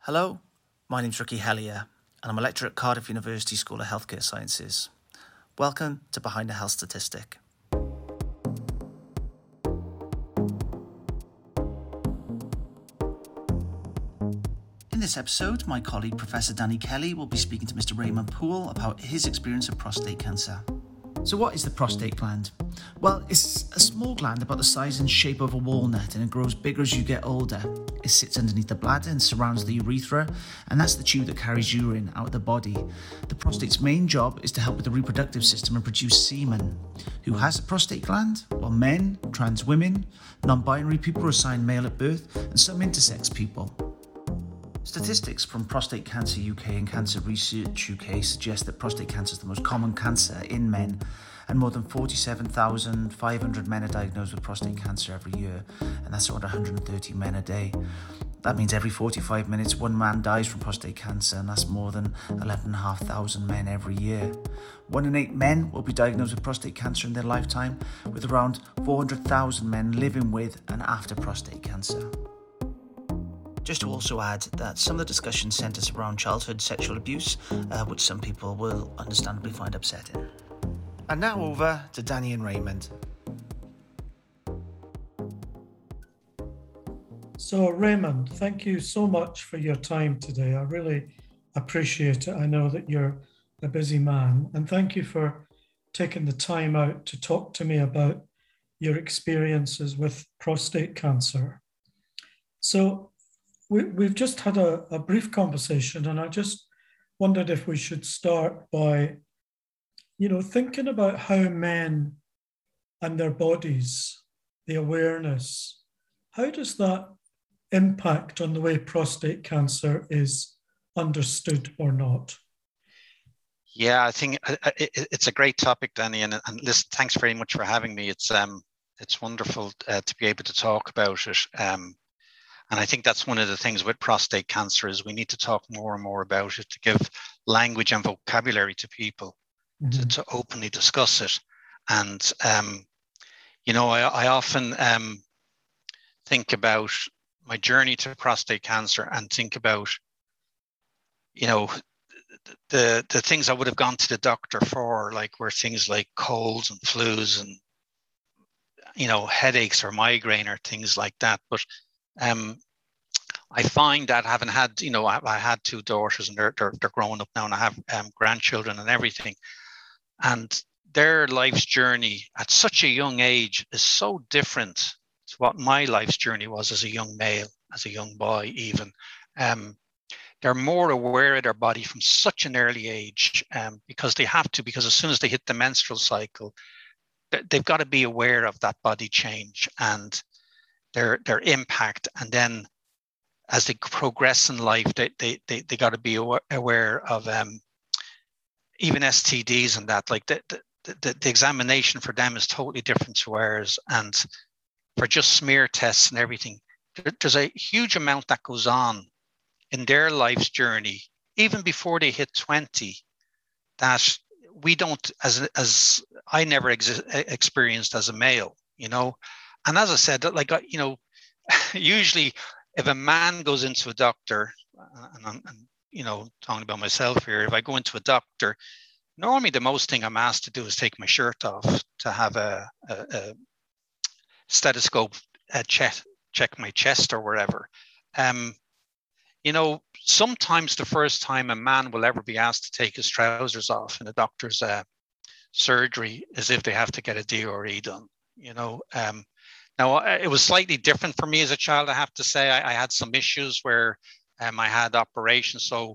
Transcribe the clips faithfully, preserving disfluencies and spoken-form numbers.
Hello, my name's Ricky Hellier, and I'm a lecturer at Cardiff University School of Healthcare Sciences. Welcome to Behind the Health Statistic. In this episode, my colleague Professor Danny Kelly will be speaking to Mister Raymond Poole about his experience of prostate cancer. So what is the prostate gland? Well, it's a small gland about the size and shape of a walnut, and it grows bigger as you get older. It sits underneath the bladder and surrounds the urethra, and that's the tube that carries urine out of the body. The prostate's main job is to help with the reproductive system and produce semen. Who has a prostate gland? Well, men, trans women, non-binary people who are assigned male at birth, and some intersex people. Statistics from Prostate Cancer U K and Cancer Research U K suggest that prostate cancer is the most common cancer in men, and more than forty-seven thousand five hundred men are diagnosed with prostate cancer every year, and that's around one hundred thirty men a day. That means every forty-five minutes one man dies from prostate cancer, and that's more than eleven thousand five hundred men every year. One in eight men will be diagnosed with prostate cancer in their lifetime, with around four hundred thousand men living with and after prostate cancer. Just to also add that some of the discussion centres around childhood sexual abuse, uh, which some people will understandably find upsetting. And now over to Danny and Raymond. So Raymond, thank you so much for your time today. I really appreciate it. I know that you're a busy man, and thank you for taking the time out to talk to me about your experiences with prostate cancer. So we, we've just had a, a brief conversation, and I just wondered if we should start by, you know, thinking about how men and their bodies, the awareness, how does that impact on the way prostate cancer is understood or not? Yeah, I think it's a great topic, Danny. And, and listen, thanks very much for having me. It's um, it's wonderful uh, to be able to talk about it. Um, and I think that's one of the things with prostate cancer is we need to talk more and more about it to give language and vocabulary to people mm-hmm. to, to openly discuss it. And um, you know, I, I often um, think about my journey to prostate cancer and think about, you know, the the things I would have gone to the doctor for, like were things like colds and flus and, you know, headaches or migraine or things like that. But um, I find that having had, you know, I, I had two daughters and they're, they're, they're growing up now, and I have um, grandchildren and everything. And their life's journey at such a young age is so different to what my life's journey was as a young male, as a young boy even. Um, they're more aware of their body from such an early age um, because they have to, because as soon as they hit the menstrual cycle, they've got to be aware of that body change and their their impact. And then as they progress in life, they they they, they got to be aware of um, even S T Ds and that. Like the, the, the, the examination for them is totally different to ours. And for just smear tests and everything, there, there's a huge amount that goes on in their life's journey, even before they hit twenty, that we don't, as as I never ex- experienced as a male, you know. And as I said, like, you know, usually if a man goes into a doctor, and I'm, and, you know, talking about myself here, if I go into a doctor, normally the most thing I'm asked to do is take my shirt off to have a, a, a stethoscope uh, check, check my chest or wherever. Um, you know, sometimes the first time a man will ever be asked to take his trousers off in a doctor's uh, surgery is if they have to get a D R E done, you know. Um, now, it was slightly different for me as a child, I have to say. I, I had some issues where um, I had operations. So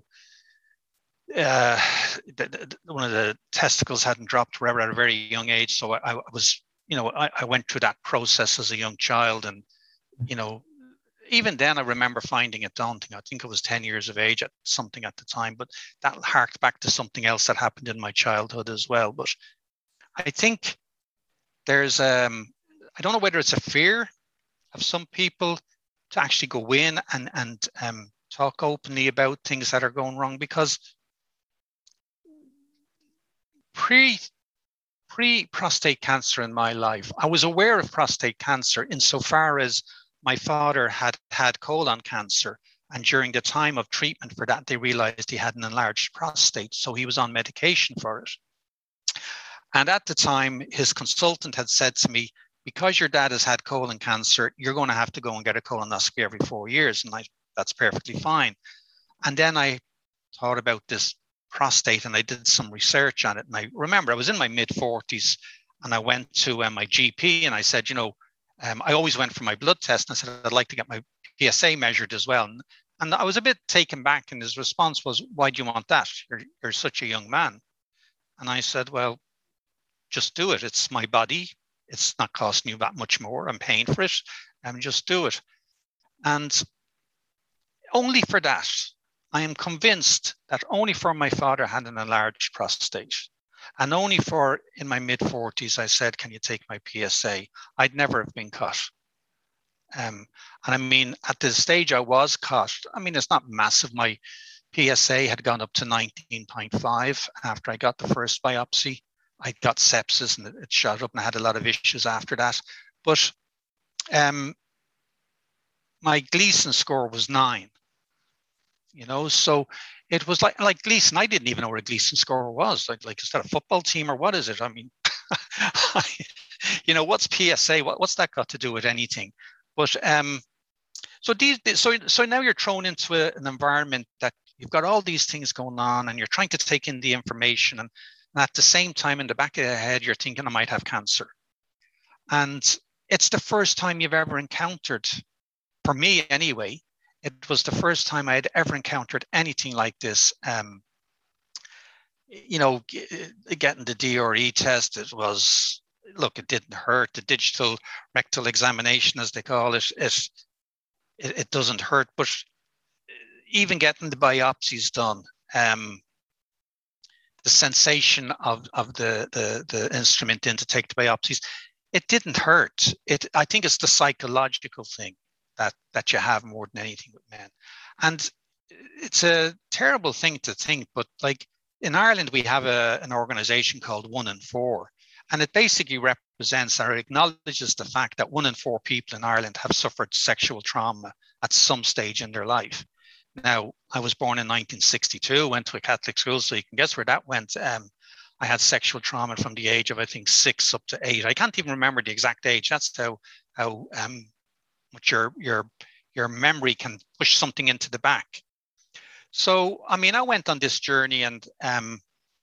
uh, the, the, one of the testicles hadn't dropped forever at a very young age. So I, I was, you know, I, I went through that process as a young child. And, you know, even then I remember finding it daunting. I think I was ten years of age at something at the time, but that harked back to something else that happened in my childhood as well. But I think there's, um, I don't know whether it's a fear of some people to actually go in and, and um, talk openly about things that are going wrong, because pre, pre-prostate cancer in my life, I was aware of prostate cancer insofar as my father had had colon cancer, And during the time of treatment for that, they realized he had an enlarged prostate. So he was on medication for it. And at the time, his consultant had said to me, because your dad has had colon cancer, you're going to have to go and get a colonoscopy every four years. And I, that's perfectly fine. And then I thought about this prostate and I did some research on it. And I remember I was in my mid forties and I went to uh, my G P and I said, you know, um, I always went for my blood test. And I said, I'd like to get my P S A measured as well. And, and I was a bit taken back. And his response was, why do you want that? You're, you're such a young man. And I said, well, just do it. It's my body. It's not costing you that much more. I'm paying for it. And um, just do it. And only for that, I am convinced that only for my father had an enlarged prostate. And only for in my mid forties, I said, can you take my P S A? I'd never have been cut. Um, and I mean, at the stage I was cut, I mean, it's not massive. My P S A had gone up to nineteen point five after I got the first biopsy. I got sepsis and it shot up and I had a lot of issues after that. But um, my Gleason score was nine, you know, so it was like, like Gleason, I didn't even know what a Gleason score was. Like, like is that a football team or what is it? I mean, you know, what's P S A? What, what's that got to do with anything? But um, so these, so, so now you're thrown into a, an environment that you've got all these things going on and you're trying to take in the information. And, and at the same time, in the back of your head, you're thinking I might have cancer. And it's the first time you've ever encountered, for me anyway, it was the first time I had ever encountered anything like this. Um, you know, getting the D R E test, it was, look, it didn't hurt. The digital rectal examination, as they call it, it, it, it doesn't hurt. But even getting the biopsies done, um, the sensation of, of the, the, the instrument in to take the biopsies, it didn't hurt. It, I think it's the psychological thing that, that you have more than anything with men. And it's a terrible thing to think, but like in Ireland, we have a, an organization called One in Four, and it basically represents or acknowledges the fact that one in four people in Ireland have suffered sexual trauma at some stage in their life. Now, I was born in nineteen sixty-two, went to a Catholic school, so you can guess where that went. Um, I had sexual trauma from the age of, I think, six up to eight. I can't even remember the exact age. That's how how um, much your your your memory can push something into the back. So, I mean, I went on this journey, and um,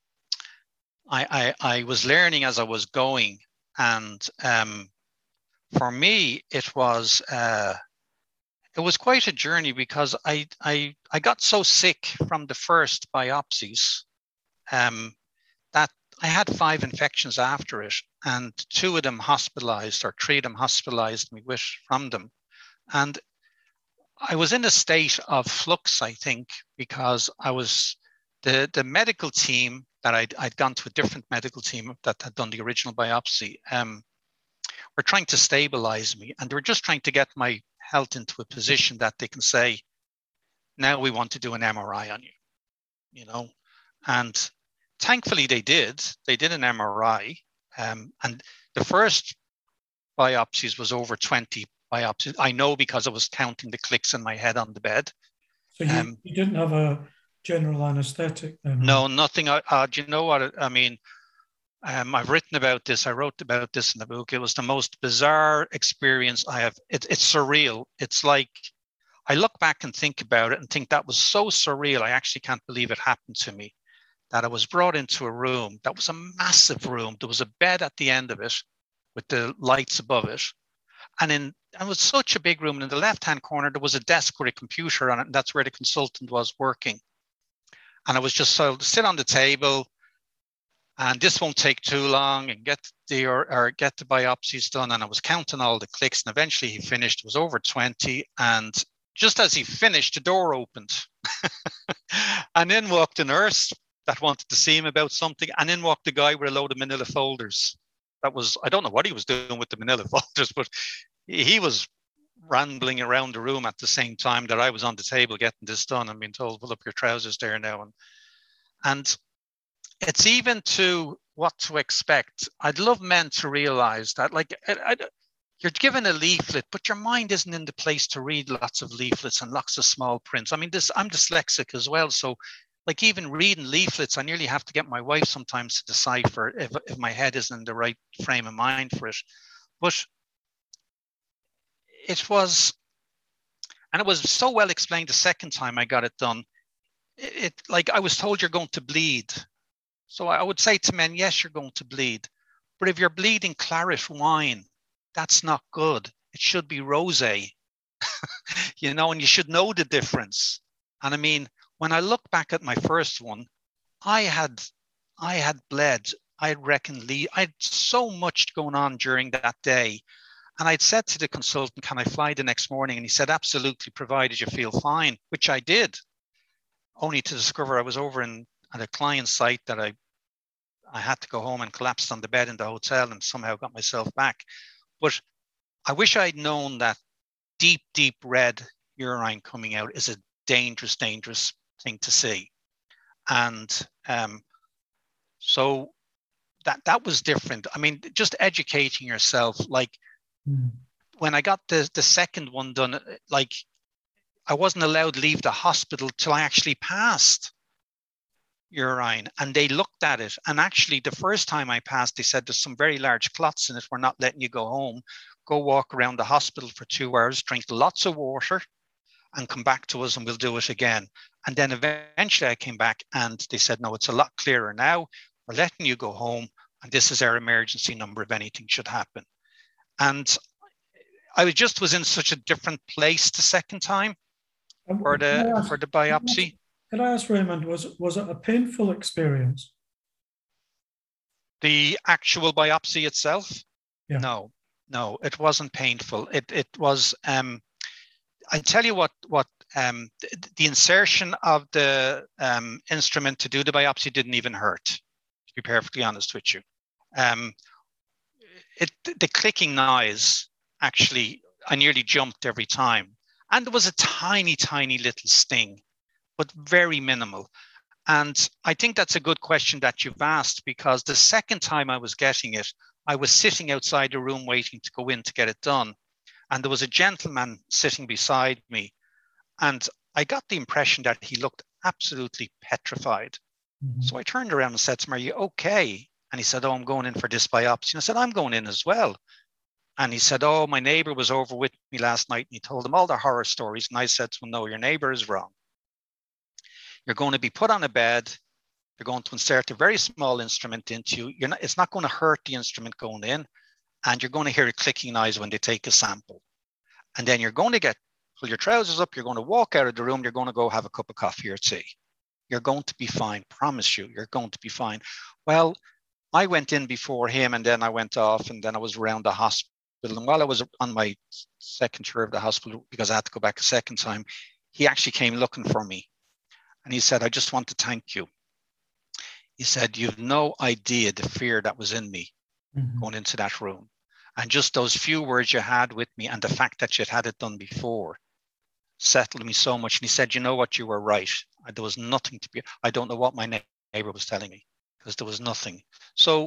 I, I I was learning as I was going, and um, for me, it was. Uh, It was quite a journey because I, I, I got so sick from the first biopsies um, that I had five infections after it, and two of them hospitalized, or three of them hospitalized me with from them. And I was in a state of flux, I think, because I was, the, the medical team that I'd, I'd gone to a different medical team that had done the original biopsy, um, were trying to stabilize me, and they were just trying to get my health into a position that they can say, now we want to do an M R I on you, you know. And thankfully they did. They did an M R I, um, and the first biopsies was over twenty biopsies. I know because I was counting the clicks in my head on the bed. So you, um, you didn't have a general anesthetic then? No, nothing. Uh, uh, do you know what I mean? Um, I've written about this. I wrote about this in the book. It was the most bizarre experience I have. It, it's surreal. It's like, I look back and think about it and think that was so surreal. I actually can't believe it happened to me, that I was brought into a room that was a massive room. There was a bed at the end of it with the lights above it. And in, it was such a big room. And in the left-hand corner, there was a desk with a computer on it. And that's where the consultant was working. And I was just so sit on the table, and this won't take too long, and get the or, or get the biopsies done. And I was counting all the clicks, and eventually he finished. It was over twenty, and just as he finished, the door opened, and in walked a nurse that wanted to see him about something, and in walked a guy with a load of manila folders. That was, I don't know what he was doing with the manila folders, but he was rambling around the room at the same time that I was on the table getting this done and being told, pull up your trousers there now. And and it's even to what to expect. I'd love men to realize that, like, I, I, you're given a leaflet, but your mind isn't in the place to read lots of leaflets and lots of small prints. I mean, this I'm dyslexic as well. So like even reading leaflets, I nearly have to get my wife sometimes to decipher if, if my head isn't in the right frame of mind for it. But it was, and it was so well explained the second time I got it done. It, it like I was told you're going to bleed. So I would say to men, yes, you're going to bleed. But if you're bleeding claret wine, that's not good. It should be rosé, you know, and you should know the difference. And I mean, when I look back at my first one, I had, I had bled. I reckon, I had so much going on during that day. And I'd said to the consultant, can I fly the next morning? And he said, absolutely, provided you feel fine, which I did. Only to discover I was over in at a client site that I, I had to go home and collapsed on the bed in the hotel and somehow got myself back. But I wish I'd known that deep, deep red urine coming out is a dangerous, dangerous thing to see. And um, so that that was different. I mean, just educating yourself. Like mm. when I got the, the second one done, like I wasn't allowed to leave the hospital till I actually passed urine, and they looked at it. And actually the first time I passed, they said, there's some very large clots in it. We're not letting you go home. Go walk around the hospital for two hours, drink lots of water and come back to us and we'll do it again. And then eventually I came back and they said, no, it's a lot clearer now. We're letting you go home. And this is our emergency number if anything should happen. And I was just was in such a different place the second time for the, ask, for the biopsy. Can I ask, Raymond, was, was it a painful experience? The actual biopsy itself? Yeah. No. No, it wasn't painful. It it was. Um, I tell you what. What um, the, the insertion of the um, instrument to do the biopsy didn't even hurt. To be perfectly honest with you, um, it the clicking noise actually. I nearly jumped every time, and there was a tiny, tiny little sting, but very minimal. And I think that's a good question that you've asked, because the second time I was getting it, I was sitting outside the room waiting to go in to get it done. And there was a gentleman sitting beside me. And I got the impression that he looked absolutely petrified. Mm-hmm. So I turned around and said to him, are you okay? And he said, oh, I'm going in for this biopsy. And I said, I'm going in as well. And he said, oh, my neighbor was over with me last night. And he told him all the horror stories. And I said to him, no, your neighbor is wrong. You're going to be put on a bed. They're going to insert a very small instrument into you. You're not, it's not going to hurt the instrument going in. And you're going to hear a clicking noise when they take a sample. And then you're going to get, pull your trousers up. You're going to walk out of the room. You're going to go have a cup of coffee or tea. You're going to be fine. Promise you, you're going to be fine. Well, I went in before him and then I went off and then I was around the hospital. And while I was on my second tour of the hospital, because I had to go back a second time, he actually came looking for me. And he said, I just want to thank you. He said, you've no idea the fear that was in me mm-hmm. going into that room. And just those few words you had with me and the fact that you'd had it done before settled me so much. And he said, you know what, you were right. There was nothing to be, I don't know what my neighbor was telling me because there was nothing. So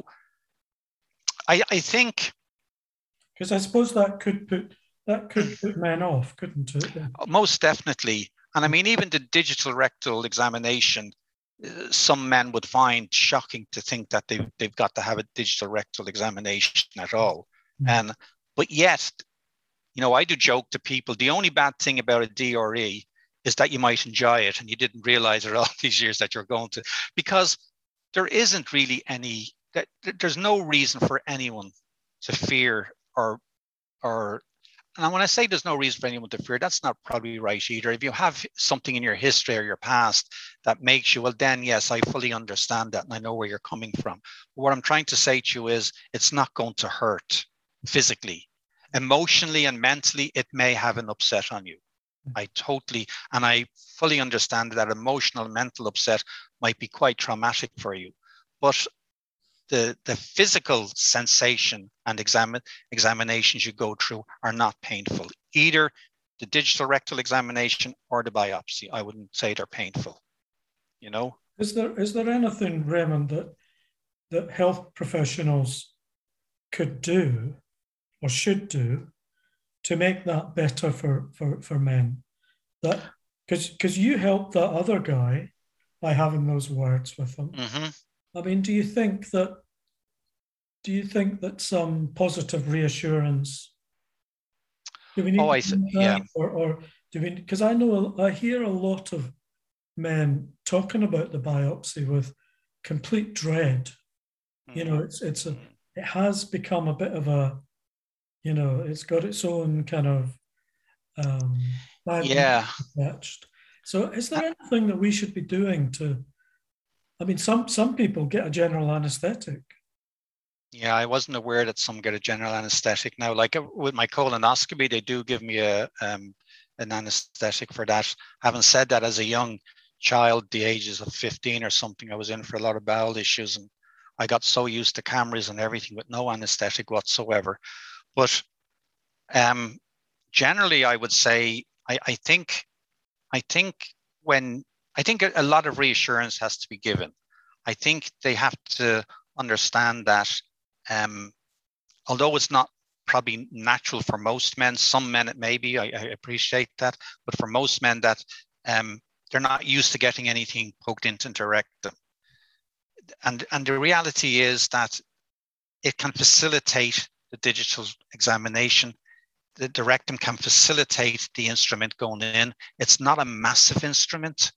I, I think. Because I suppose that could put, that could put men off, couldn't it? Most definitely. And I mean, even the digital rectal examination, uh, some men would find shocking to think that they've, they've got to have a digital rectal examination at all. Mm. And, but yet, you know, I do joke to people, the only bad thing about a D R E is that you might enjoy it and you didn't realize it all these years that you're going to, because there isn't really any, that there's no reason for anyone to fear or, or, and when I say there's no reason for anyone to fear, that's not probably right either. If you have something in your history or your past that makes you, well, then yes, I fully understand that and I know where you're coming from. But what I'm trying to say to you is it's not going to hurt physically. Emotionally and mentally, it may have an upset on you. I totally, and I fully understand that emotional and mental upset might be quite traumatic for you. But the, the physical sensation and examine, examinations you go through are not painful. Either the digital rectal examination or the biopsy, I wouldn't say they're painful, you know? Is there is there anything, Raymond, that, that health professionals could do or should do to make that better for for, for men? That because because you helped that other guy by having those words with him. Mm-hmm. I mean, do you think that do you think that some positive reassurance? Do we Oh, need to I th- do yeah. that, or or do we? Because I know I hear a lot of men talking about the biopsy with complete dread. You know, it's it's a it has become a bit of a, you know, it's got its own kind of um, bad Yeah. attached. So, is there anything that we should be doing to? I mean, some some people get a general anaesthetic. Yeah, I wasn't aware that some get a general anesthetic now. Like uh, with my colonoscopy, they do give me a um, an anesthetic for that. Having said that, as a young child, the ages of fifteen or something, I was in for a lot of bowel issues, and I got so used to cameras and everything with no anesthetic whatsoever. But um, generally, I would say I, I think I think when I think a lot of reassurance has to be given. I think they have to understand that um, although it's not probably natural for most men, some men it may be, I, I appreciate that, but for most men that um, they're not used to getting anything poked into the rectum. And, and the reality is that it can facilitate the digital examination. The, the rectum can facilitate the instrument going in. It's not a massive instrument.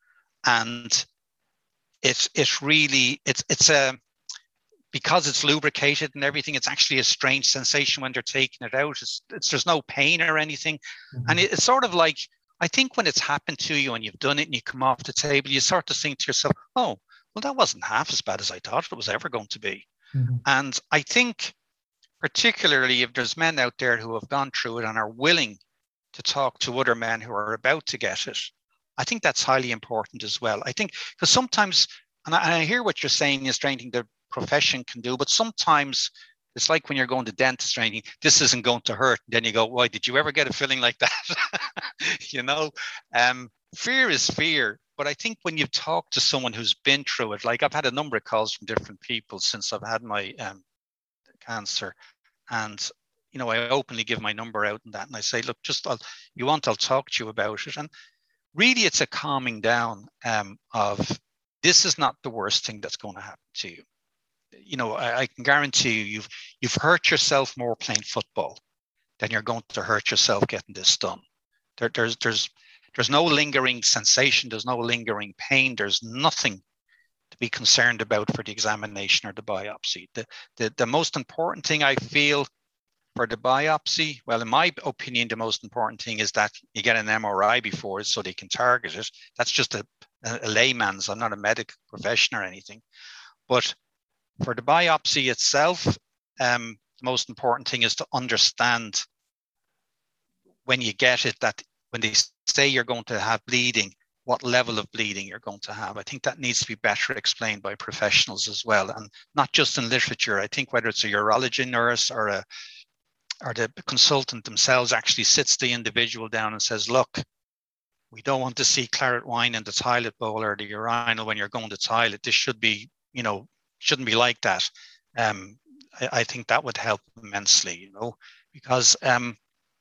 And it's, it's really, it's, it's a, because it's lubricated and everything, it's actually a strange sensation when they're taking it out. It's, it's there's no pain or anything. Mm-hmm. And it, it's sort of like, I think when it's happened to you and you've done it and you come off the table, you start to think to yourself, oh, well, that wasn't half as bad as I thought it was ever going to be. Mm-hmm. And I think particularly if there's men out there who have gone through it and are willing to talk to other men who are about to get it, I think that's highly important as well. I think because sometimes, and I, and I hear what you're saying is anything the profession can do, but sometimes it's like when you're going to dentist training, this isn't going to hurt. And then you go, why, did you ever get a feeling like that? you know, um, fear is fear. But I think when you talk to someone who's been through it, like I've had a number of calls from different people since I've had my um, cancer. And, you know, I openly give my number out and that. And I say, look, just I'll, you want, I'll talk to you about it. And really, it's a calming down um, of this is not the worst thing that's going to happen to you. You know, I, I can guarantee you, you've you've hurt yourself more playing football than you're going to hurt yourself getting this done. There, there's there's there's no lingering sensation. There's no lingering pain. There's nothing to be concerned about for the examination or the biopsy. The the the most important thing I feel for the biopsy, well, in my opinion, the most important thing is that you get an M R I before it so they can target it. That's just a, a layman's. I'm not a medical professional or anything, but for the biopsy itself, um, the most important thing is to understand when you get it that when they say you're going to have bleeding, what level of bleeding you're going to have. I think that needs to be better explained by professionals as well, and not just in literature. I think whether it's a urology nurse or a or the consultant themselves actually sits the individual down and says, look, we don't want to see claret wine in the toilet bowl or the urinal when you're going to the toilet. This should be, you know, shouldn't be like that. Um, I, I think that would help immensely, you know, because um,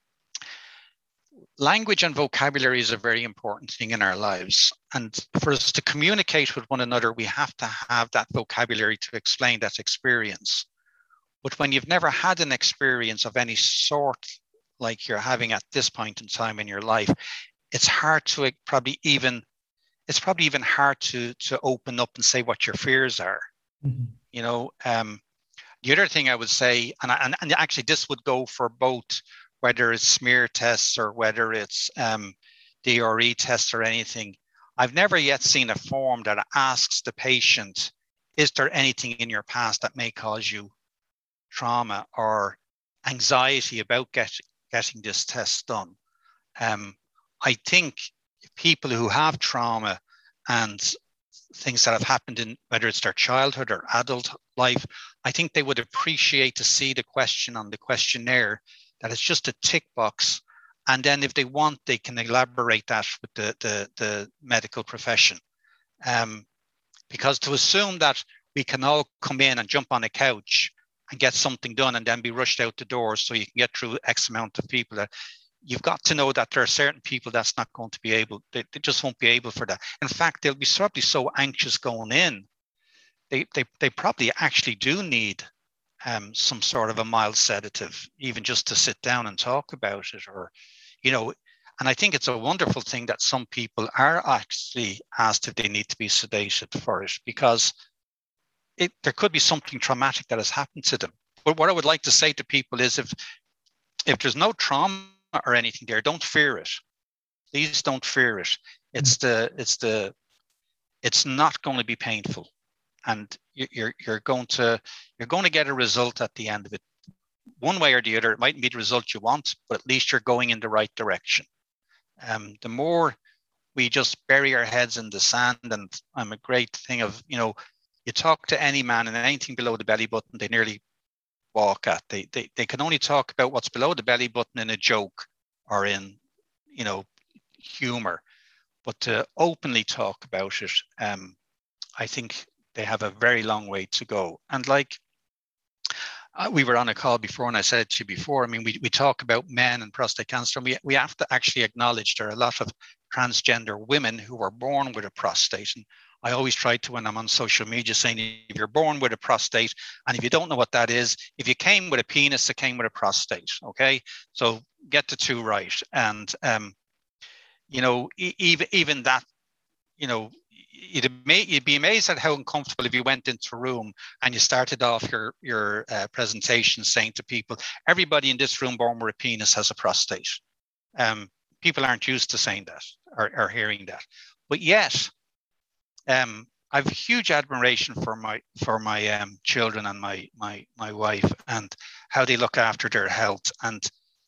language and vocabulary is a very important thing in our lives. And for us to communicate with one another, we have to have that vocabulary to explain that experience. But when you've never had an experience of any sort like you're having at this point in time in your life, it's hard to probably even, it's probably even hard to, to open up and say what your fears are. Mm-hmm. You know, um, the other thing I would say, and, and, and actually this would go for both, whether it's smear tests or whether it's um, D R E tests or anything, I've never yet seen a form that asks the patient, is there anything in your past that may cause you trauma or anxiety about get, getting this test done? Um, I think people who have trauma and things that have happened in whether it's their childhood or adult life, I think they would appreciate to see the question on the questionnaire that it's just a tick box. And then if they want, they can elaborate that with the, the, the medical profession. Um, because to assume that we can all come in and jump on a couch and get something done and then be rushed out the door so you can get through X amount of people. That you've got to know that there are certain people that's not going to be able, they, they just won't be able for that. In fact, they'll be probably so anxious going in. They, they, they probably actually do need um, some sort of a mild sedative, even just to sit down and talk about it, or, you know, and I think it's a wonderful thing that some people are actually asked if they need to be sedated for it, because it, there could be something traumatic that has happened to them. But what I would like to say to people is if, if there's no trauma or anything there, don't fear it. Please don't fear it. It's the, it's the, it's not going to be painful. And you're you're going to you're going to get a result at the end of it, one way or the other. It mightn't be the result you want, but at least you're going in the right direction. Um, the more we just bury our heads in the sand, and I'm a great thing of, you know, you talk to any man and anything below the belly button, they nearly walk at. They they they can only talk about what's below the belly button in a joke or in, you know, humor, but to openly talk about it, um, I think they have a very long way to go. And like uh, we were on a call before, and I said to you before, I mean, we, we talk about men and prostate cancer, and we, we have to actually acknowledge there are a lot of transgender women who were born with a prostate. And I always try to, when I'm on social media, saying if you're born with a prostate, and if you don't know what that is, if you came with a penis, it came with a prostate, okay? So get the two right. And, um, you know, e- even, even that, you know, You'd, you'd be amazed at how uncomfortable if you went into a room and you started off your, your uh, presentation saying to people, everybody in this room born with a penis has a prostate. Um, people aren't used to saying that or, or hearing that. But yet, um, I have huge admiration for my for my um, children and my, my, my wife and how they look after their health. And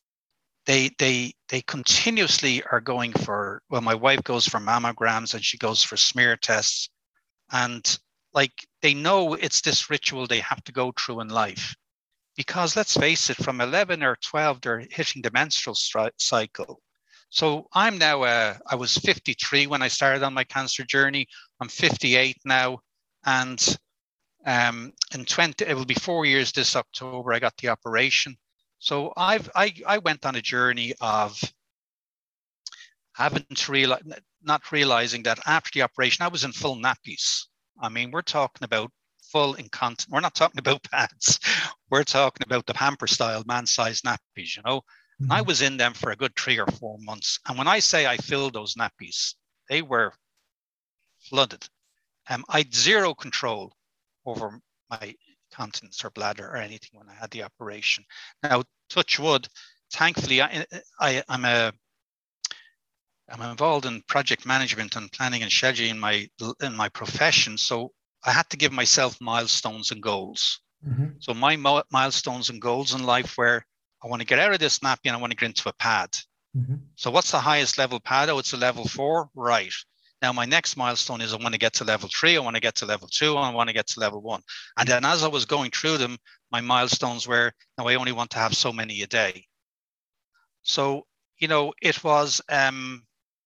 They they they continuously are going for, well, my wife goes for mammograms and she goes for smear tests. And like, they know it's this ritual they have to go through in life. Because let's face it, from eleven or twelve, they're hitting the menstrual stri- cycle. So I'm now, uh, I was fifty-three when I started on my cancer journey. I'm fifty-eight now. And um, in twenty, it will be four years this October, I got the operation. So I've I, I went on a journey of having to realize, not realizing that after the operation, I was in full nappies. I mean, we're talking about full incontinence. We're not talking about pads. We're talking about the Pamper style man-sized nappies, you know. Mm-hmm. And I was in them for a good three or four months. And when I say I filled those nappies, they were flooded. Um, I had zero control over my continence or bladder or anything when I had the operation. Now, touch wood, thankfully, I, I, I'm a, I'm involved in project management and planning and scheduling in my in my profession. So I had to give myself milestones and goals. Mm-hmm. So my mo- milestones and goals in life were, I want to get out of this nappy and I want to get into a pad. Mm-hmm. So what's the highest level pad? Oh, it's a level four, right? Now, my next milestone is I want to get to level three, I want to get to level two, I want to get to level one. And then as I was going through them, my milestones were, now I only want to have so many a day. So, you know, it was, um,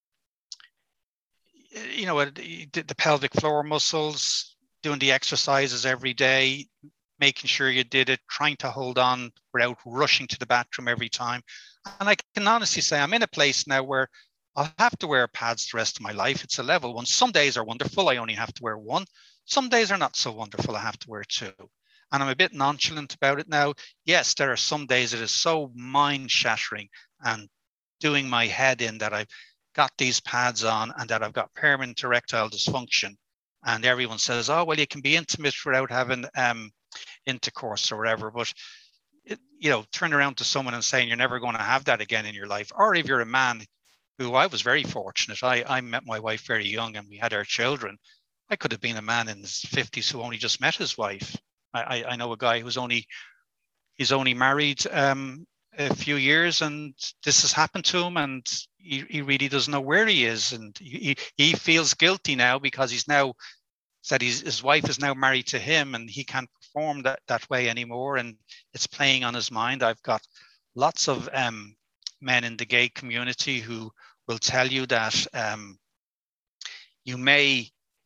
you know, the, the pelvic floor muscles, doing the exercises every day, making sure you did it, trying to hold on without rushing to the bathroom every time. And I can honestly say I'm in a place now where I'll have to wear pads the rest of my life. It's a level one. Some days are wonderful. I only have to wear one. Some days are not so wonderful. I have to wear two. And I'm a bit nonchalant about it now. Yes, there are some days it is so mind-shattering and doing my head in that I've got these pads on and that I've got permanent erectile dysfunction. And everyone says, oh, well, you can be intimate without having um, intercourse or whatever. But, it, you know, turn around to someone and saying you're never going to have that again in your life. Or if you're a man, who I was very fortunate. I, I met my wife very young and we had our children. I could have been a man in his fifties who only just met his wife. I, I know a guy who's only, he's only married um, a few years and this has happened to him and he, he really doesn't know where he is. And he, he feels guilty now because he's now said he's, his wife is now married to him and he can't perform that, that way anymore. And it's playing on his mind. I've got lots of um, men in the gay community who will tell you that um, you may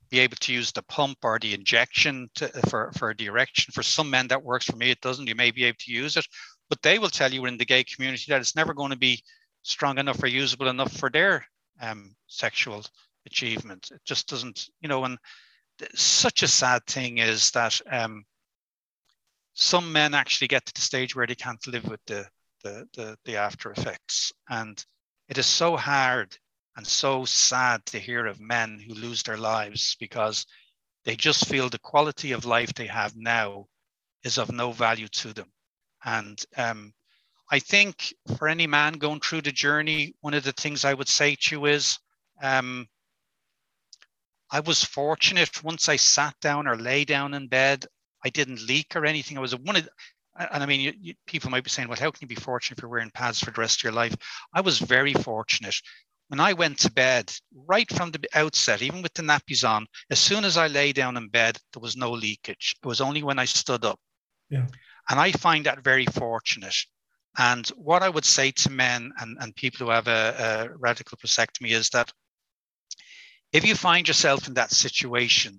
be able to use the pump or the injection to, for, for the erection. For some men that works, for me it doesn't. You may be able to use it, but they will tell you in the gay community that it's never going to be strong enough or usable enough for their um, sexual achievement. It just doesn't, you know, and such a sad thing is that um, some men actually get to the stage where they can't live with the, the, the, the after effects. And it is so hard and so sad to hear of men who lose their lives because they just feel the quality of life they have now is of no value to them. And um, I think for any man going through the journey, one of the things I would say to you is, um, I was fortunate once I sat down or lay down in bed, I didn't leak or anything. I was one of, and I mean, you, you, people might be saying, well, how can you be fortunate if you're wearing pads for the rest of your life? I was very fortunate. When I went to bed, right from the outset, even with the nappies on, as soon as I lay down in bed, there was no leakage. It was only when I stood up. Yeah. And I find that very fortunate. And what I would say to men and, and people who have a, a radical prostatectomy is that if you find yourself in that situation,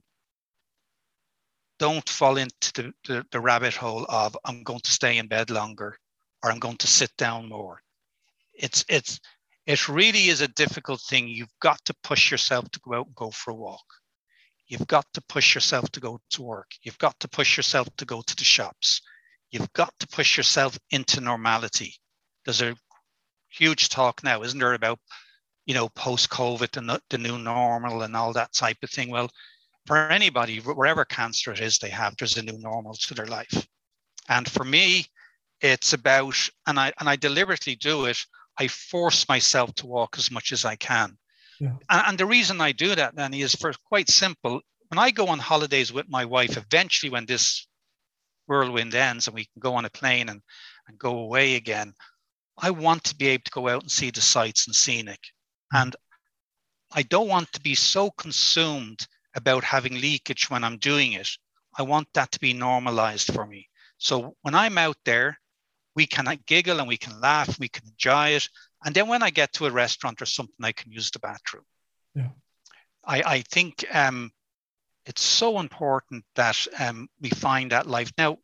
don't fall into the, the, the rabbit hole of, I'm going to stay in bed longer, or I'm going to sit down more. It's, it's, it really is a difficult thing. You've got to push yourself to go out and go for a walk. You've got to push yourself to go to work. You've got to push yourself to go to the shops. You've got to push yourself into normality. There's a huge talk now, isn't there, about, you know, post-COVID and the, the new normal and all that type of thing. Well, for anybody, wherever cancer it is they have, there's a new normal to their life. And for me, it's about, and I and I deliberately do it, I force myself to walk as much as I can. Yeah. And, and the reason I do that, Danny, is for quite simple. When I go on holidays with my wife, eventually when this whirlwind ends and we can go on a plane and, and go away again, I want to be able to go out and see the sights and scenic. And I don't want to be so consumed about having leakage when I'm doing it. I want that to be normalized for me. So when I'm out there, we can giggle and we can laugh, we can enjoy it. And then when I get to a restaurant or something, I can use the bathroom. Yeah. I, I think um, it's so important that um, we find that life. Now,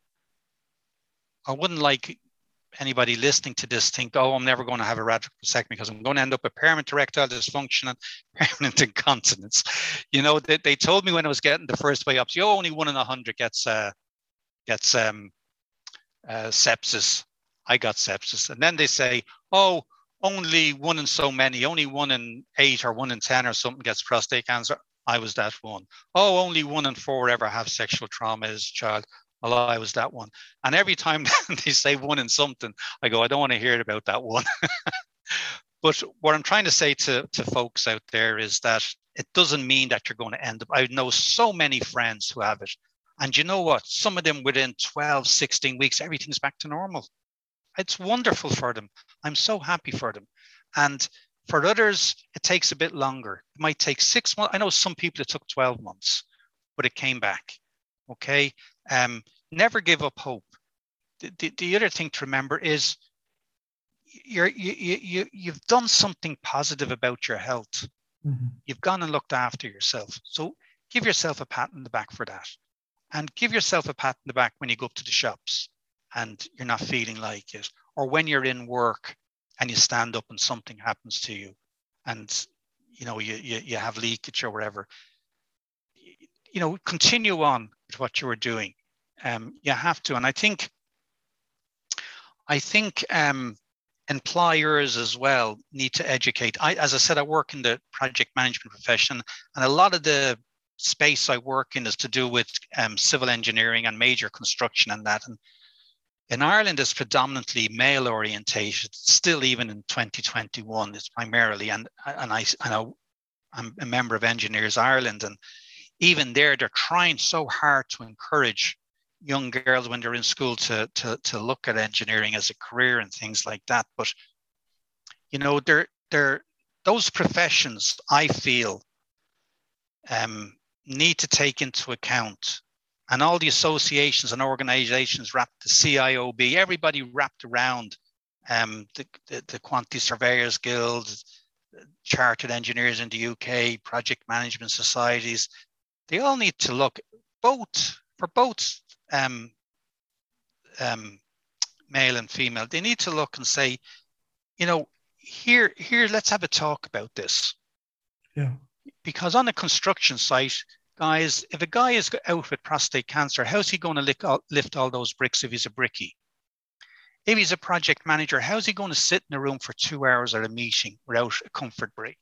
I wouldn't like anybody listening to this think, oh, I'm never going to have a radical prostatectomy because I'm going to end up with permanent erectile dysfunction and permanent incontinence. You know, they, they told me when I was getting the first biopsy, oh, only one in a hundred gets uh, gets um, uh, sepsis. I got sepsis. And then they say, oh, only one in so many, only one in eight or one in ten or something gets prostate cancer. I was that one. Oh, only one in four ever have sexual trauma as a child. Well, I was that one. And every time they say one in something, I go, I don't want to hear about that one. But what I'm trying to say to, to folks out there is that it doesn't mean that you're going to end up. I know so many friends who have it. And you know what? Some of them within twelve, sixteen weeks, everything's back to normal. It's wonderful for them. I'm so happy for them. And for others, it takes a bit longer. It might take six months. I know some people it took twelve months, but it came back. Okay. Um, never give up hope. The, the, the other thing to remember is you're, you, you, you've done something positive about your health. Mm-hmm. You've gone and looked after yourself. So give yourself a pat on the back for that. And give yourself a pat on the back when you go up to the shops and you're not feeling like it. Or when you're in work and you stand up and something happens to you and, you know, you, you, you have leakage or whatever. You know, continue on with what you were doing. Um, you have to, and I think, I think um, employers as well need to educate. I, as I said, I work in the project management profession, and a lot of the space I work in is to do with um, civil engineering and major construction and that. And in Ireland, it's predominantly male orientated. Still, even in twenty twenty-one, it's primarily, and and I, I know I'm a member of Engineers Ireland, and even there, they're trying so hard to encourage young girls when they're in school to, to, to look at engineering as a career and things like that. But, you know, they're, they're, those professions, I feel, um, need to take into account, and all the associations and organizations wrapped, the C I O B, everybody wrapped around um, the, the, the Quantity Surveyors Guild, Chartered Engineers in the U K, project management societies. they all need to look both for both um, um, male and female. They need to look and say, you know, here, here, let's have a talk about this. Yeah. Because on a construction site, guys, if a guy is out with prostate cancer, how's he going to lift all, lift all those bricks if he's a brickie? If he's a project manager, how's he going to sit in a room for two hours at a meeting without a comfort break?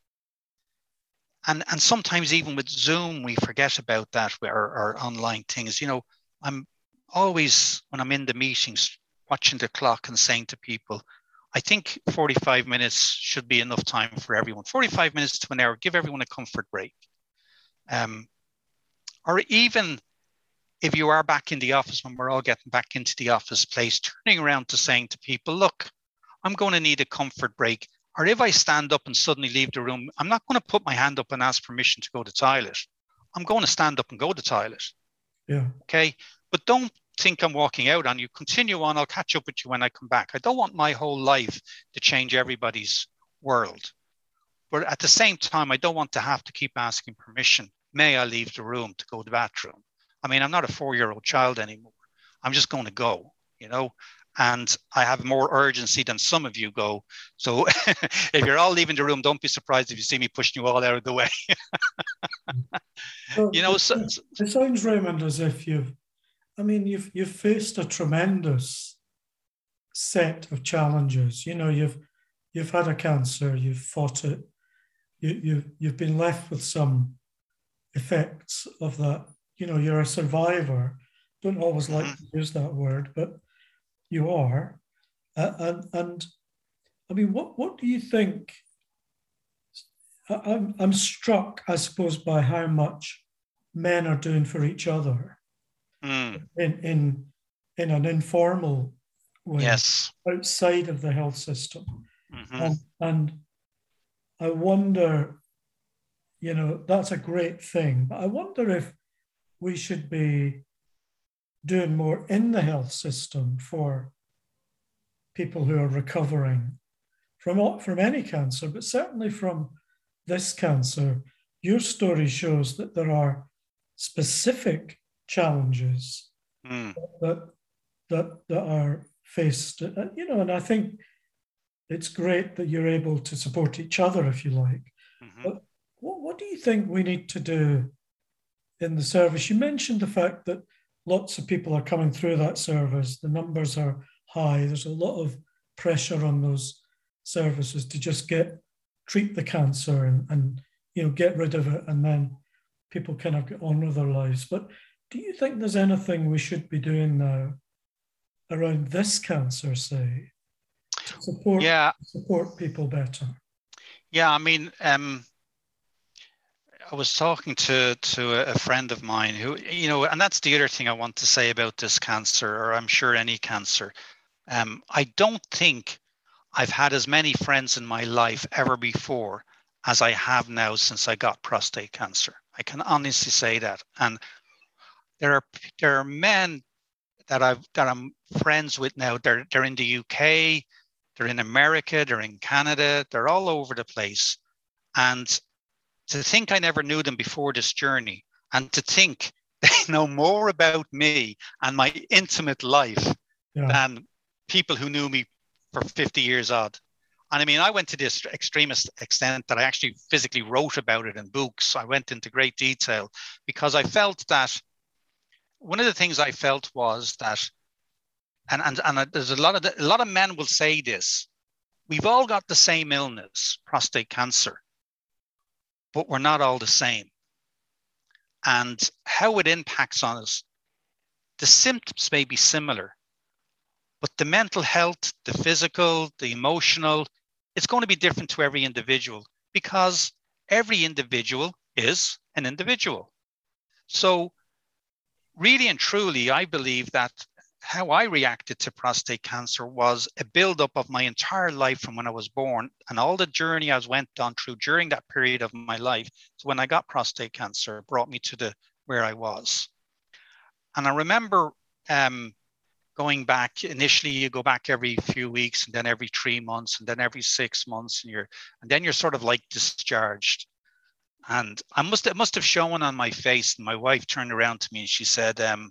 And, and sometimes even with Zoom, we forget about that, or, or online things. You know, I'm always, when I'm in the meetings, watching the clock and saying to people, I think forty-five minutes should be enough time for everyone. forty-five minutes to an hour, give everyone a comfort break. Um, or even if you are back in the office, when we're all getting back into the office place, turning around to saying to people, look, I'm going to need a comfort break. Or if I stand up and suddenly leave the room, I'm not going to put my hand up and ask permission to go to the toilet. I'm going to stand up and go to the toilet. Yeah. Okay. But don't think I'm walking out on you. Continue on. I'll catch up with you when I come back. I don't want my whole life to change everybody's world. But at the same time, I don't want to have to keep asking permission. May I leave the room to go to the bathroom? I mean, I'm not a four-year-old child anymore. I'm just going to go, you know, and I have more urgency than some of you go. So if you're all leaving the room, don't be surprised if you see me pushing you all out of the way. Well, you know, it, so, it sounds, Raymond, as if you've, I mean, you've you've faced a tremendous set of challenges. You know, you've you've had a cancer, you've fought it, you you you've been left with some effects of that. You know, you're a survivor. Don't always like mm-hmm. to use that word, but you are. Uh, and and I mean, what what do you think? I'm I'm struck, I suppose, by how much men are doing for each other. Mm. in in in an informal way, yes, outside of the health system. Mm-hmm. and, and I wonder, you know, that's a great thing, but I wonder if we should be doing more in the health system for people who are recovering from from any cancer, but certainly from this cancer. Your story shows that there are specific challenges mm. that, that that are faced, you know, and I think it's great that you're able to support each other, if you like. Mm-hmm. But what, what do you think we need to do in the service? You mentioned the fact that lots of people are coming through that service. The numbers are high. There's a lot of pressure on those services to just get treat the cancer and, and you know, get rid of it, and then people kind of get on with their lives. But do you think there's anything we should be doing now around this cancer, say, to support, yeah. support people better? Yeah, I mean, um, I was talking to, to a friend of mine who, you know, and that's the other thing I want to say about this cancer, or I'm sure any cancer. Um, I don't think I've had as many friends in my life ever before as I have now since I got prostate cancer. I can honestly say that. And there are there are men that I've that I'm friends with now. They're they're in the U K, they're in America, they're in Canada, they're all over the place. And to think I never knew them before this journey, and to think they know more about me and my intimate life yeah. than people who knew me for fifty years odd. And I mean, I went to this extremist extent that I actually physically wrote about it in books. I went into great detail because I felt that one of the things I felt was that, and, and, and there's a lot of, the, a lot of men will say this, we've all got the same illness, prostate cancer, but we're not all the same. And how it impacts on us, the symptoms may be similar, but the mental health, the physical, the emotional, it's going to be different to every individual because every individual is an individual. So really and truly, I believe that how I reacted to prostate cancer was a buildup of my entire life from when I was born and all the journey I was went on through during that period of my life. So when I got prostate cancer, brought me to the where I was. And I remember um, going back, initially you go back every few weeks and then every three months and then every six months and you're, and then you're sort of like discharged. And I must, it must have shown on my face. And my wife turned around to me and she said, um,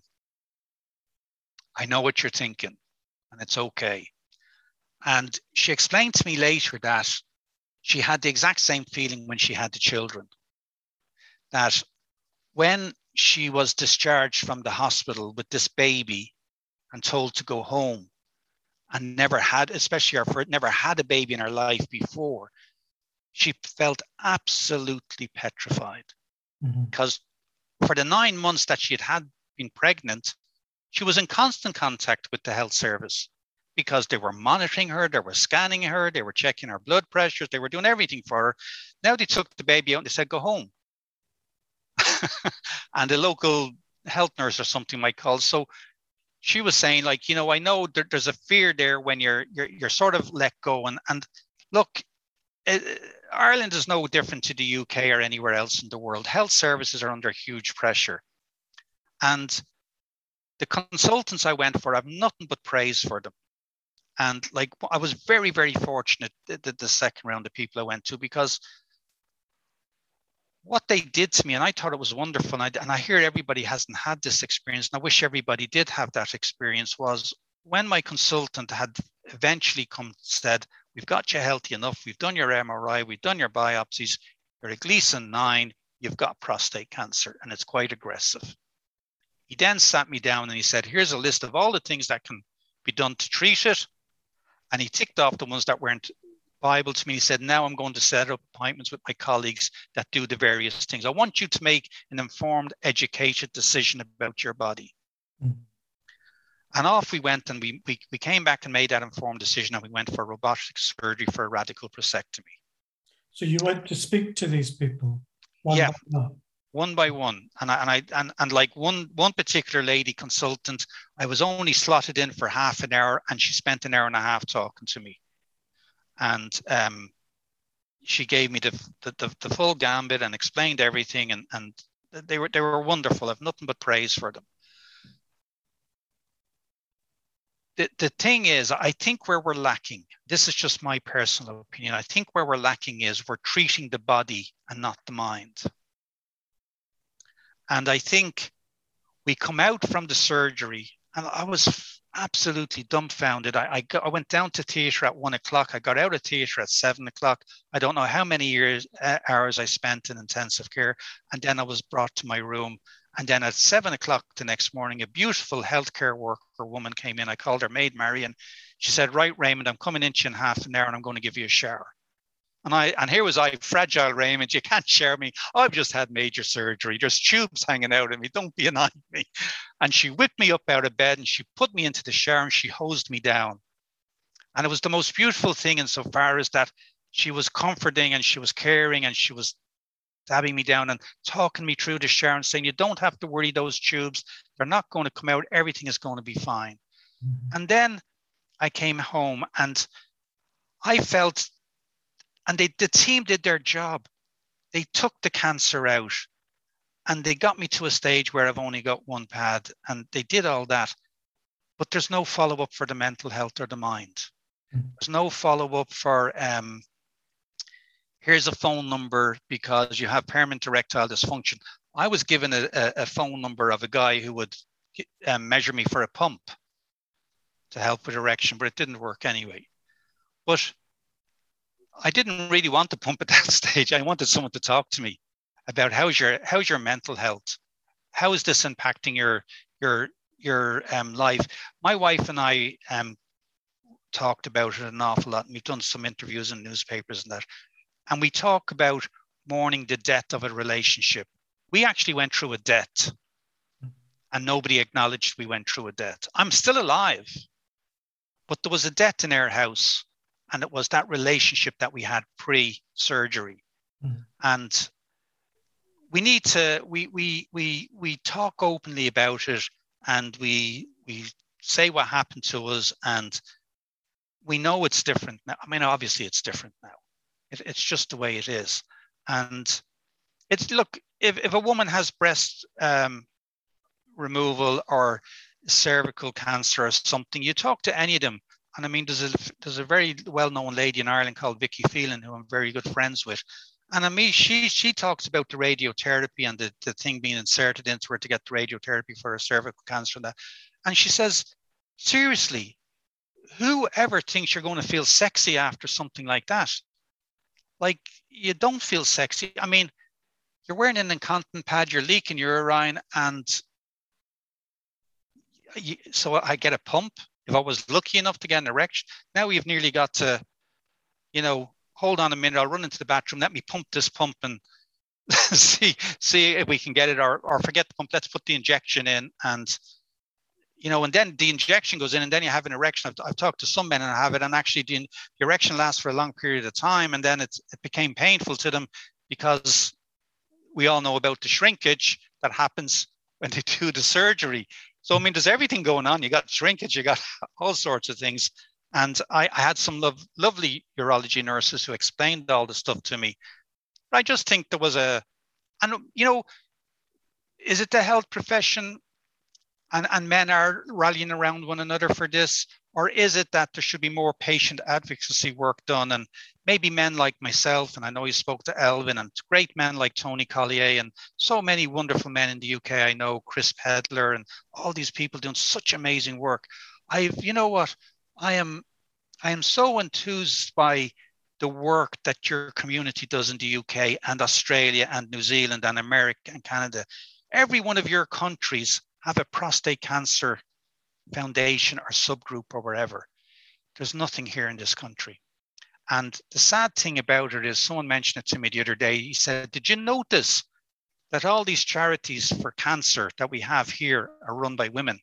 I know what you're thinking, and it's okay. And she explained to me later that she had the exact same feeling when she had the children. That when she was discharged from the hospital with this baby and told to go home, and never had, especially her, never had a baby in her life before, she felt absolutely petrified. Mm-hmm. Because for the nine months that she had, had been pregnant, she was in constant contact with the health service because they were monitoring her, they were scanning her, they were checking her blood pressures, they were doing everything for her. Now they took the baby out and they said, go home. And the local health nurse or something might call. So she was saying, like, you know, I know there, there's a fear there when you're you're you're sort of let go. And and look, it, Ireland is no different to the U K or anywhere else in the world. Health services are under huge pressure. And the consultants I went for, I have nothing but praise for them. And like, I was very, very fortunate that the, the second round of people I went to, because what they did to me, and I thought it was wonderful, and I, and I hear everybody hasn't had this experience, and I wish everybody did have that experience, was when my consultant had eventually come said, we've got you healthy enough, we've done your M R I, we've done your biopsies, you're a Gleason nine, you've got prostate cancer, and it's quite aggressive. He then sat me down and he said, here's a list of all the things that can be done to treat it. And he ticked off the ones that weren't viable to me. He said, now I'm going to set up appointments with my colleagues that do the various things. I want you to make an informed, educated decision about your body. Mm-hmm. And off we went, and we, we, we came back and made that informed decision, and we went for robotic surgery for a radical prostatectomy. So you went to speak to these people? One yeah, by one. one by one. And I, and I and, and like one one particular lady consultant, I was only slotted in for half an hour, and she spent an hour and a half talking to me. And um, she gave me the, the, the, the full gambit and explained everything. And, and they were they were wonderful. I have nothing but praise for them. The, the thing is, I think where we're lacking, this is just my personal opinion, I think where we're lacking is we're treating the body and not the mind. And I think we come out from the surgery, and I was absolutely dumbfounded. I, I, got, I went down to theatre at one o'clock. I got out of theatre at seven o'clock. I don't know how many years, uh, hours I spent in intensive care. And then I was brought to my room. And then at seven o'clock the next morning, a beautiful healthcare worker woman came in. I called her Maid Mary, and she said, right, Raymond, I'm coming into you in half an hour and I'm going to give you a shower. And I and here was I, fragile Raymond, you can't shower me. I've just had major surgery. There's tubes hanging out of me. Don't be annoying me. And she whipped me up out of bed and she put me into the shower and she hosed me down. And it was the most beautiful thing insofar as that she was comforting and she was caring and she was stabbing me down and talking me through the shower and saying, you don't have to worry, those tubes, they're not going to come out. Everything is going to be fine. Mm-hmm. And then I came home and I felt, and they, the team did their job. They took the cancer out and they got me to a stage where I've only got one pad, and they did all that. But there's no follow-up for the mental health or the mind. Mm-hmm. There's no follow-up for, um, here's a phone number because you have permanent erectile dysfunction. I was given a, a, a phone number of a guy who would um, measure me for a pump to help with erection, but it didn't work anyway. But I didn't really want the pump at that stage. I wanted someone to talk to me about how's your how's your mental health? How is this impacting your your your um, life? My wife and I um, talked about it an awful lot, and we've done some interviews in newspapers and that. And we talk about mourning the death of a relationship. We actually went through a death, and nobody acknowledged we went through a death. I'm still alive, but there was a death in our house. And it was that relationship that we had pre-surgery. Mm-hmm. And we need to, we, we, we, we talk openly about it, and we, we say what happened to us, and we know it's different now. I mean, obviously it's different now. It, it's just the way it is. And it's, look, if, if a woman has breast um, removal or cervical cancer or something, you talk to any of them. And I mean, there's a, there's a very well-known lady in Ireland called Vicky Phelan, who I'm very good friends with. And I mean, she she talks about the radiotherapy and the, the thing being inserted into her to get the radiotherapy for her cervical cancer and that. And she says, seriously, whoever thinks you're going to feel sexy after something like that? Like, you don't feel sexy. I mean, you're wearing an incontinent pad, you're leaking urine, and you, so I get a pump. If I was lucky enough to get an erection, now we've nearly got to, you know, hold on a minute, I'll run into the bathroom, let me pump this pump and see see if we can get it, or, or forget the pump, let's put the injection in. And, you know, and then the injection goes in and then you have an erection. I've, I've talked to some men and I have it, and actually the, the erection lasts for a long period of time, and then it's, it became painful to them because we all know about the shrinkage that happens when they do the surgery. So, I mean, there's everything going on. You got shrinkage, you got all sorts of things. And I, I had some lov- lovely urology nurses who explained all the stuff to me. But I just think there was a, and you know, is it the health profession and, and men are rallying around one another for this? Or is it that there should be more patient advocacy work done? And maybe men like myself, and I know you spoke to Elvin, and great men like Tony Collier, and so many wonderful men in the U K. I know Chris Pedler and all these people doing such amazing work. I've, you know what? I am I am so enthused by the work that your community does in the U K and Australia and New Zealand and America and Canada. Every one of your countries have a prostate cancer foundation or subgroup or wherever. There's nothing here in this country. And the sad thing about it is, someone mentioned it to me the other day. He said, did you notice that all these charities for cancer that we have here are run by women?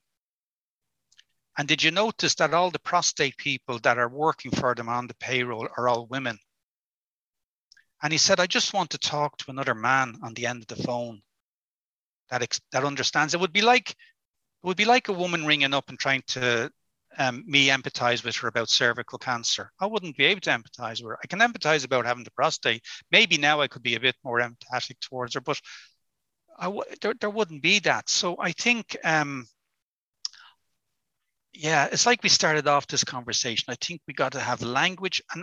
And did you notice that all the prostate people that are working for them on the payroll are all women? And he said, I just want to talk to another man on the end of the phone that, ex- that understands. It would be like, it would be like a woman ringing up and trying to um, me empathize with her about cervical cancer. I wouldn't be able to empathize with her. I can empathize about having the prostate. Maybe now I could be a bit more empathetic towards her, but I w- there, there wouldn't be that. So I think, um, yeah, it's like we started off this conversation. I think we got to have language and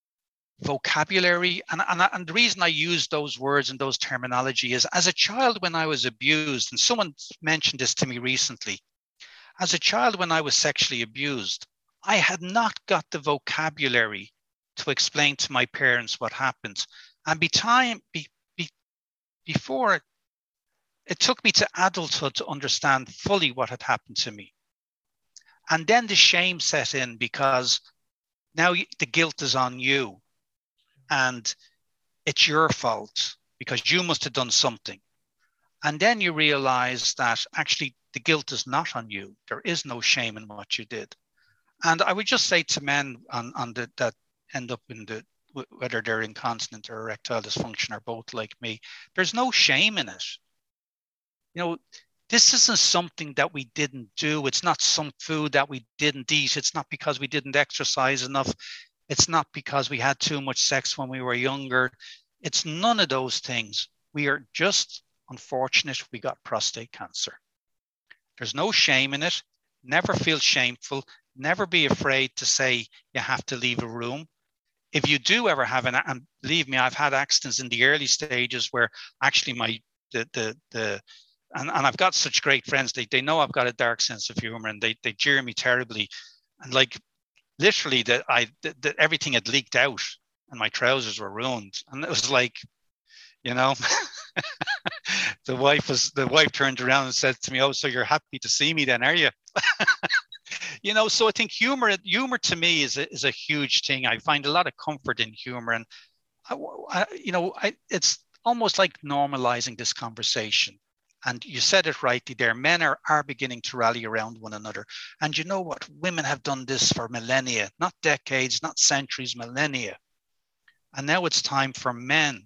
vocabulary. And, and, and the reason I use those words and those terminology is, as a child when I was abused, and someone mentioned this to me recently, as a child when I was sexually abused, I had not got the vocabulary to explain to my parents what happened. And be time, be, be, before it, it took me to adulthood to understand fully what had happened to me. And then the shame set in, because now the guilt is on you and it's your fault because you must have done something. And then you realize that actually the guilt is not on you. There is no shame in what you did. And I would just say to men on, on the, that end up in the, whether they're incontinent or erectile dysfunction or both like me, there's no shame in it. You know, this isn't something that we didn't do. It's not some food that we didn't eat. It's not because we didn't exercise enough. It's not because we had too much sex when we were younger. It's none of those things. We are just unfortunate we got prostate cancer. There's no shame in it. Never feel shameful. Never be afraid to say you have to leave a room. If you do ever have an, and believe me, I've had accidents in the early stages where actually my, the, the, the, And, and I've got such great friends. They they know I've got a dark sense of humor, and they they jeer me terribly. And like literally, that I that everything had leaked out, and my trousers were ruined. And it was like, you know, the wife was the wife turned around and said to me, "Oh, so you're happy to see me then, are you?" You know, so I think humor humor to me is a, is a huge thing. I find a lot of comfort in humor, and I, I, you know, I, it's almost like normalizing this conversation. And you said it rightly there. Men are, are beginning to rally around one another. And you know what? Women have done this for millennia, not decades, not centuries, millennia. And now it's time for men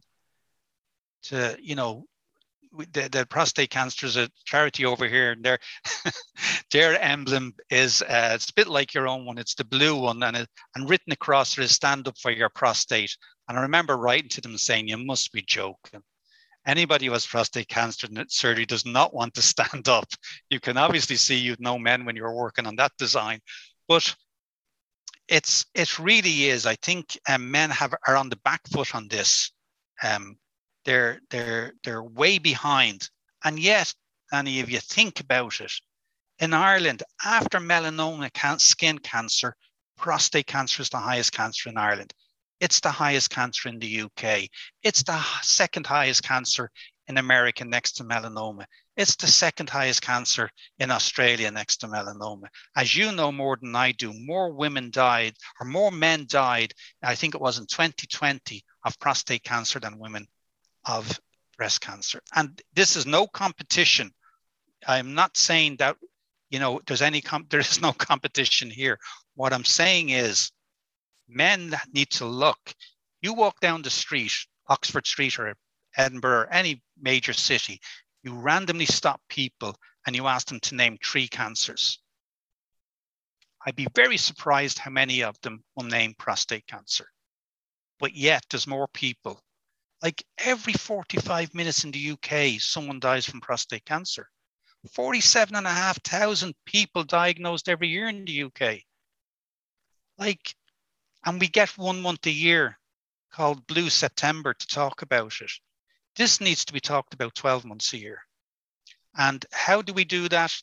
to, you know, the, the prostate cancer is a charity over here. And their, their emblem is, uh, it's a bit like your own one. It's the blue one. And, it, and written across it is stand up for your prostate. And I remember writing to them saying, you must be joking. Anybody who has prostate cancer surgery does not want to stand up. You can obviously see you'd know men when you're working on that design, but it's it really is. I think um, men have are on the back foot on this. Um, they're they're they're way behind. And yet, Danny, if you think about it, in Ireland, after melanoma can- skin cancer, prostate cancer is the highest cancer in Ireland. It's the highest cancer in the U K. It's the second highest cancer in America next to melanoma. It's the second highest cancer in Australia next to melanoma. As you know more than I do, more women died, or more men died, I think it was in twenty twenty, of prostate cancer than women of breast cancer. And this is no competition. I'm not saying that, you know, there's any, comp- there is no competition here. What I'm saying is men need to look. You walk down the street, Oxford Street or Edinburgh, or any major city, you randomly stop people and you ask them to name three cancers. I'd be very surprised how many of them will name prostate cancer. But yet there's more people. Like every forty-five minutes in the U K, someone dies from prostate cancer. forty-seven and a half thousand people diagnosed every year in the U K. Like, and we get one month a year called Blue September to talk about it. This needs to be talked about twelve months a year. And how do we do that?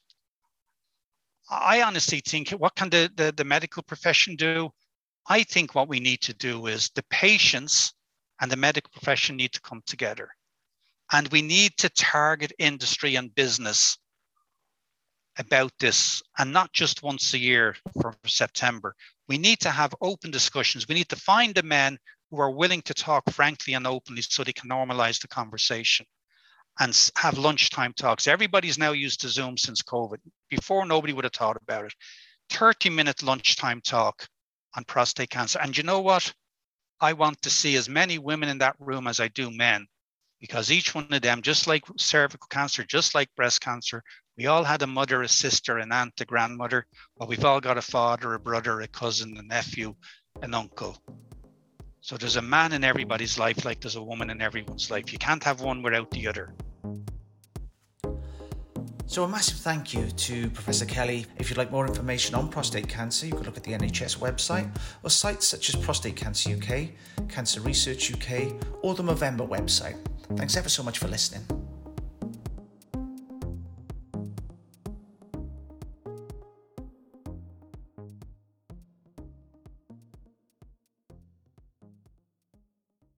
I honestly think, what can the, the, the medical profession do? I think what we need to do is the patients and the medical profession need to come together. And we need to target industry and business about this, and not just once a year for September. We need to have open discussions. We need to find the men who are willing to talk frankly and openly so they can normalize the conversation and have lunchtime talks. Everybody's now used to Zoom since COVID. Before, nobody would have thought about it. thirty minute lunchtime talk on prostate cancer. And you know what? I want to see as many women in that room as I do men, because each one of them, just like cervical cancer, just like breast cancer, we all had a mother, a sister, an aunt, a grandmother, but we've all got a father, a brother, a cousin, a nephew, an uncle. So there's a man in everybody's life like there's a woman in everyone's life. You can't have one without the other. So a massive thank you to Professor Kelly. If you'd like more information on prostate cancer, you can look at the N H S website or sites such as Prostate Cancer U K, Cancer Research U K, or the Movember website. Thanks ever so much for listening.